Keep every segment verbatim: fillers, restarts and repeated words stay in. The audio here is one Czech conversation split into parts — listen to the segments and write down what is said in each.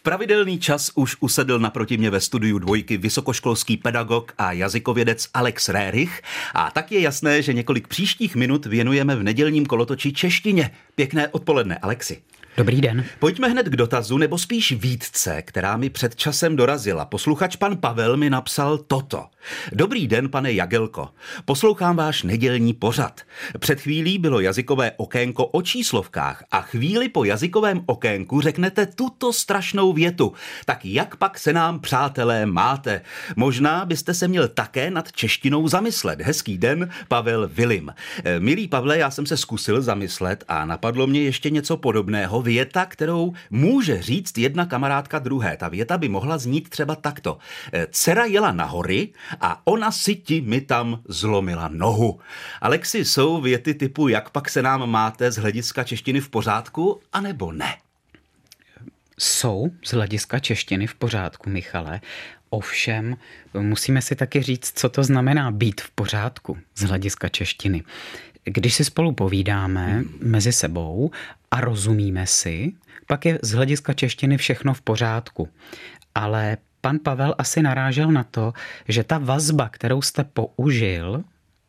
pravidelný čas už usedl naproti mě ve studiu Dvojky vysokoškolský pedagog a jazykovědec Alex Rérich a tak je jasné, že několik příštích minut věnujeme v nedělním kolotoči češtině. Pěkné odpoledne, Alexi. Dobrý den. Pojďme hned k dotazu, nebo spíš výtce, která mi před časem dorazila. Posluchač pan Pavel mi napsal toto. Dobrý den, pane Jagelko. Poslouchám váš nedělní pořad. Před chvílí bylo jazykové okénko o číslovkách a chvíli po jazykovém okénku řeknete tuto strašnou větu. Tak jak pak se nám, přátelé, máte? Možná byste se měl také nad češtinou zamyslet. Hezký den, Pavel Vilim. Milý Pavle, já jsem se zkusil zamyslet a napadlo mě ještě něco podobného. Věta, kterou může říct jedna kamarádka druhé. Ta věta by mohla znít třeba takto. Dcera jela na hory a ona si ti mi tam zlomila nohu. Alexi, jsou věty typu jak pak se nám máte z hlediska češtiny v pořádku, anebo ne? Jsou z hlediska češtiny v pořádku, Michale. Ovšem, musíme si taky říct, co to znamená být v pořádku z hlediska češtiny. Když si spolu povídáme hmm. mezi sebou a rozumíme si, pak je z hlediska češtiny všechno v pořádku. Ale pan Pavel asi narážel na to, že ta vazba, kterou jste použil,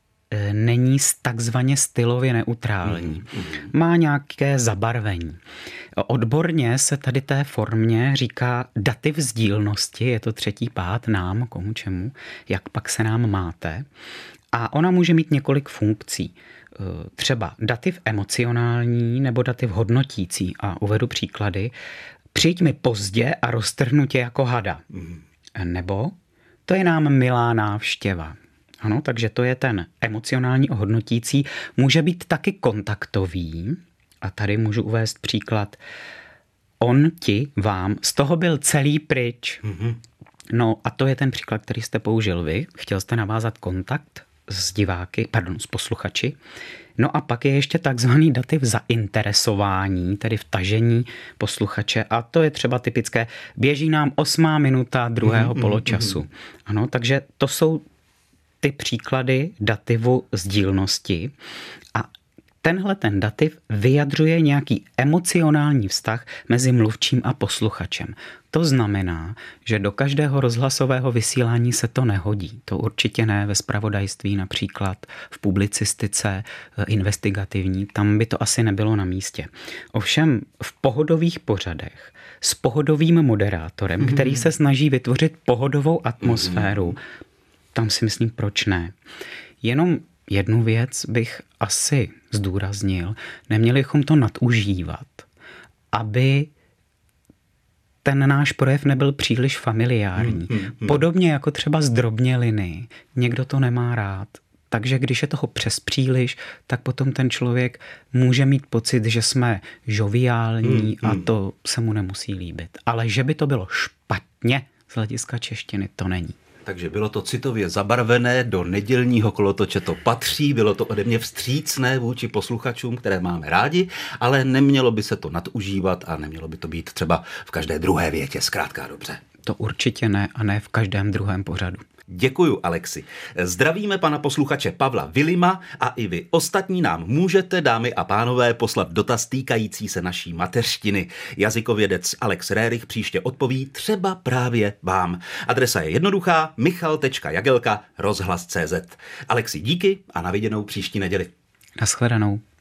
není takzvaně stylově neutrální. Má nějaké zabarvení. Odborně se tady té formě říká dativ sdílnosti, je to třetí pád nám, komu čemu, jak pak se nám máte. A ona může mít několik funkcí. Třeba dativ emocionální nebo dativ hodnotící. A uvedu příklady. Přijď mi pozdě a roztrhnu tě jako hada. Nebo to je nám milá návštěva. Ano, takže to je ten emocionální a hodnotící. Může být taky kontaktový. A tady můžu uvést příklad. On ti, vám, z toho byl celý pryč. Mm-hmm. No a to je ten příklad, který jste použil vy. Chtěl jste navázat kontakt s diváky, pardon, s posluchači. No a pak je ještě takzvaný dativ zainteresování, tedy vtažení posluchače a to je třeba typické, běží nám osmá minuta druhého mm, poločasu. Mm, mm. Ano, takže to jsou ty příklady dativu sdílnosti a tenhle ten dativ vyjadřuje nějaký emocionální vztah mezi mluvčím a posluchačem. To znamená, že do každého rozhlasového vysílání se to nehodí. To určitě ne ve zpravodajství, například v publicistice investigativní. Tam by to asi nebylo na místě. Ovšem v pohodových pořadech s pohodovým moderátorem, mm-hmm. který se snaží vytvořit pohodovou atmosféru, mm-hmm. tam si myslím, proč ne. Jenom jednu věc bych asi zdůraznil. Neměli bychom to nadužívat, aby ten náš projev nebyl příliš familiární. Hmm, hmm, hmm. Podobně jako třeba zdrobněliny. Někdo to nemá rád. Takže když je toho přes příliš, tak potom ten člověk může mít pocit, že jsme žoviální hmm, a hmm. to se mu nemusí líbit. Ale že by to bylo špatně z hlediska češtiny, to není. Takže bylo to citově zabarvené, do nedělního kolotoče to patří, bylo to ode mě vstřícné vůči posluchačům, které máme rádi, ale nemělo by se to nadužívat a nemělo by to být třeba v každé druhé větě, zkrátka dobře. To určitě ne a ne v každém druhém pořadu. Děkuju, Alexi. Zdravíme pana posluchače Pavla Vilima a i vy ostatní nám můžete, dámy a pánové, poslat dotaz týkající se naší mateřštiny. Jazykovědec Alex Rérich příště odpoví třeba právě vám. Adresa je jednoduchá, michal tečka jagelka rozhlas tečka cé zet. Alexi, díky a na viděnou příští neděli. Naschledanou.